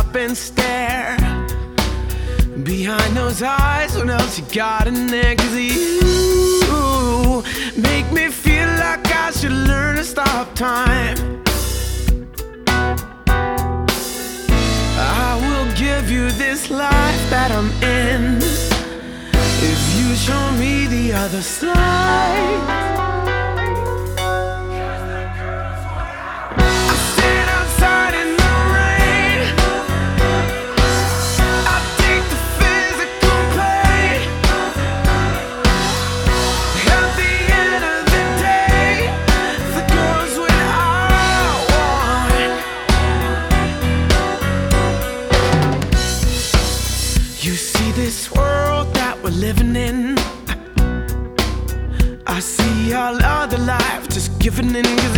stop and stare. Behind those eyes, what else you got in there? 'Cause you make me feel like I should learn to stop time. I will give you this life that I'm in if you show me the other side. You see this world that we're living in, I see all other life just giving in. 'Cause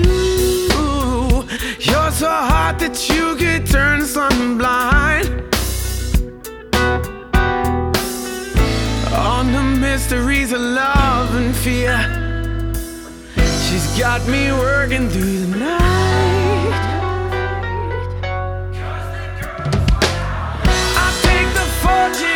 you're so hot that you could turn the sun blind. On the mysteries of love and fear, she's got me working through the night. I take the fortune